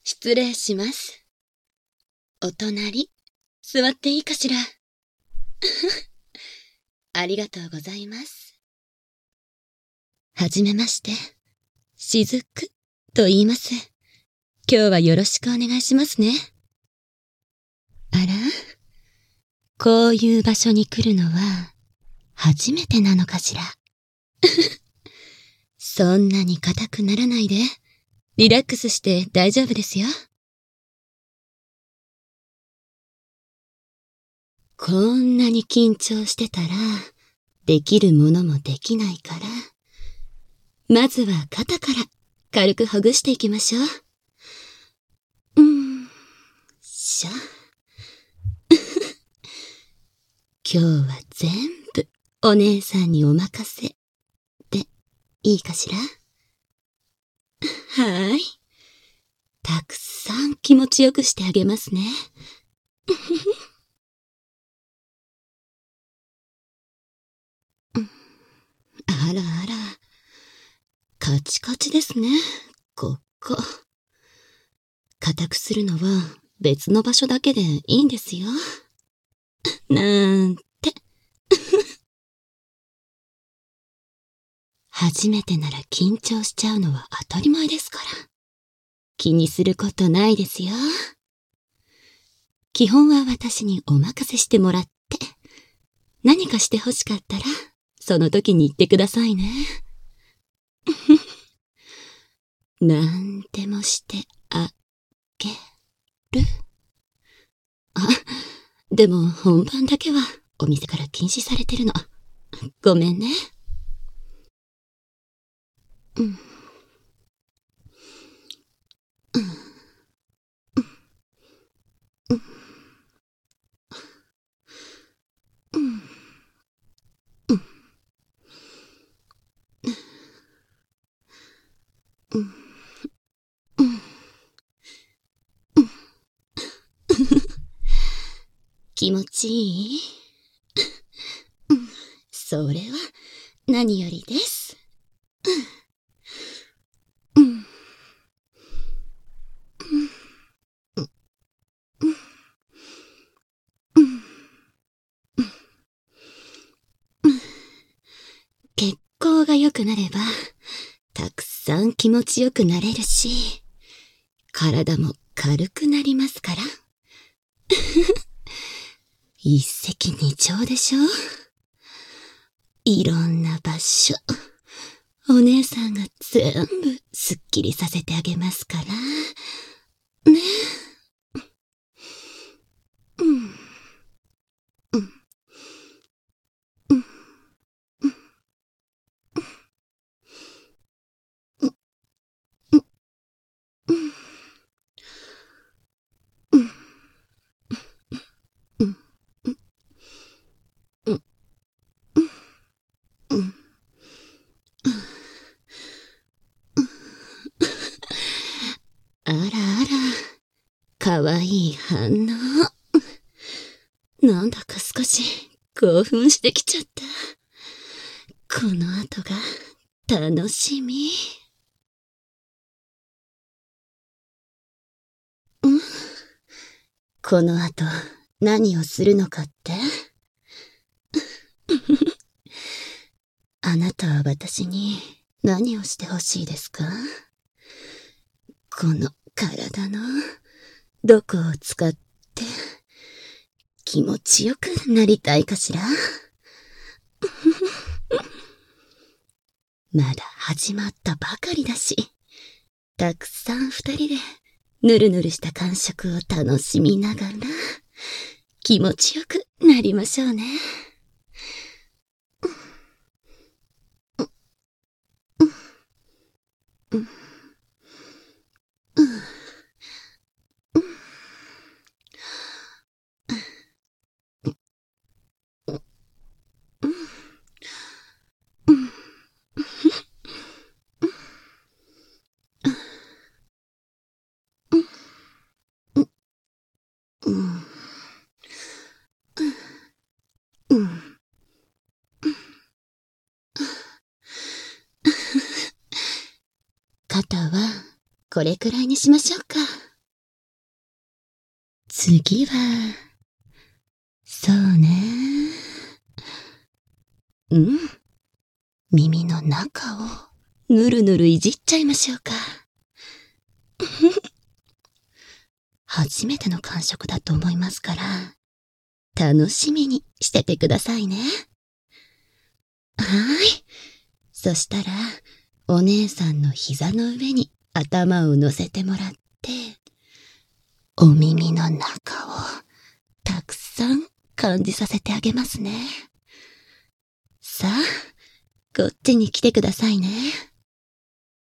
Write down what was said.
失礼します。お隣、座っていいかしら。ありがとうございます。はじめまして、しずくと言います。今日はよろしくお願いしますね。あら、こういう場所に来るのは初めてなのかしら。そんなに硬くならないで、リラックスして大丈夫ですよ。こんなに緊張してたら、できるものもできないから、まずは肩から軽くほぐしていきましょう。しゃ。今日は全部お姉さんにお任せでいいかしら。はい。たくさん気持ちよくしてあげますね。あらあら、カチカチですね、ここ。硬くするのは別の場所だけでいいんですよ。なんて。初めてなら緊張しちゃうのは当たり前ですから。気にすることないですよ。基本は私にお任せしてもらって、何かして欲しかったら、その時に言ってくださいね。なんでもしてあげる。あ、でも本番だけはお店から禁止されてるの。ごめんね。気持ちいい？それは何よりです。血行が良くなれば、たくさん気持ちよくなれるし、体も軽くなりますから。一石二鳥でしょ？いろんな場所、お姉さんが全部すっきりさせてあげますから。ね。あらあら、かわいい反応。なんだか少し興奮してきちゃった。この後が楽しみ。この後何をするのかってあなたは私に何をしてほしいですか？この体のどこを使って気持ちよくなりたいかしら？まだ始まったばかりだし、たくさん二人でぬるぬるした感触を楽しみながら気持ちよくなりましょうね。肩はこれくらいにしましょうか。 次は、そうね。耳の中をぬるぬるいじっちゃいましょうか。初めての感触だと思いますから、楽しみにしててくださいね。はい。そしたら、お姉さんの膝の上に頭を乗せてもらって、お耳の中をたくさん感じさせてあげますね。さあ、こっちに来てくださいね。